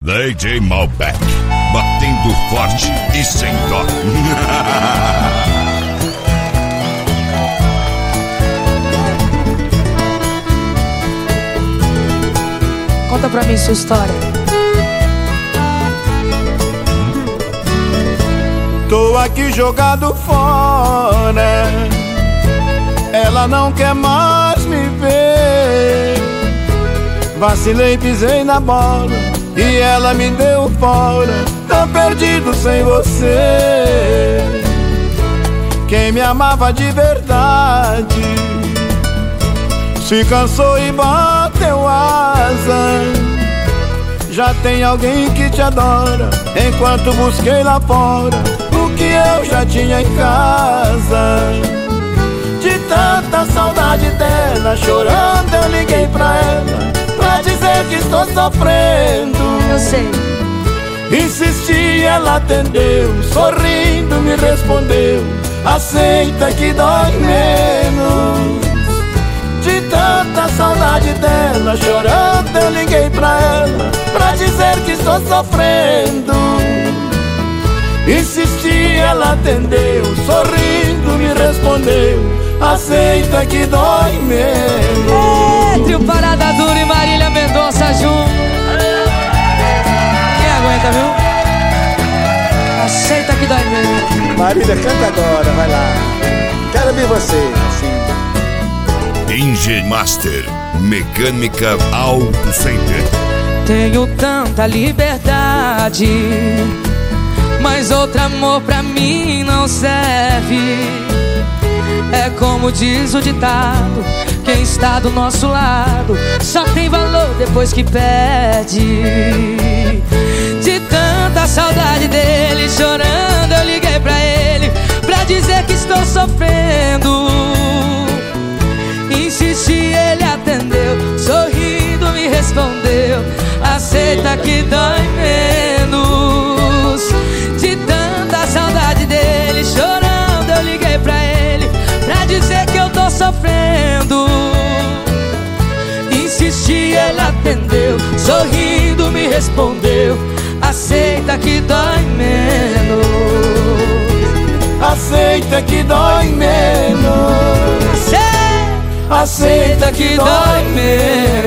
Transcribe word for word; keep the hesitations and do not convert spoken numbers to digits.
D J Malbec, batendo forte e sem dó. Conta pra mim sua história. Tô aqui jogado fora, ela não quer mais me ver. Vacilei, pisei na bola e ela me deu fora. Tô perdido sem você. Quem me amava de verdade se cansou e bateu asa. Já tem alguém que te adora, enquanto busquei lá fora o que eu já tinha em casa. De tanta saudade dela, chorando eu liguei pra ela pra dizer que estou sofrendo. Eu sei. Insisti, ela atendeu, sorrindo me respondeu: aceita que dói menos. De tanta saudade dela, chorando eu liguei pra ela pra dizer que estou sofrendo. Insisti, ela atendeu, sorrindo me respondeu: aceita que dói menos. É, trio Parada Dura e Marília Mendonça junto. Quem aguenta, viu? Aceita que dói menos. Marília, canta agora, vai lá. Quero ver você, assim. Inge Master, Mecânica Auto Center. Tenho tanta liberdade, mas outro amor pra mim não serve. É como diz o ditado: quem está do nosso lado só tem valor depois que perde. De tanta saudade dele, chorando eu liguei pra ele pra dizer que estou sofrendo. Insisti, ele atendeu, sorrindo me respondeu: aceita que dói menos. De tanta saudade dele, chorando eu liguei pra ele pra dizer que eu tô sofrendo. Insisti, ele atendeu, sorrindo me respondeu: aceita que dói menos. Aceita que dói menos. Aceita que dói menos.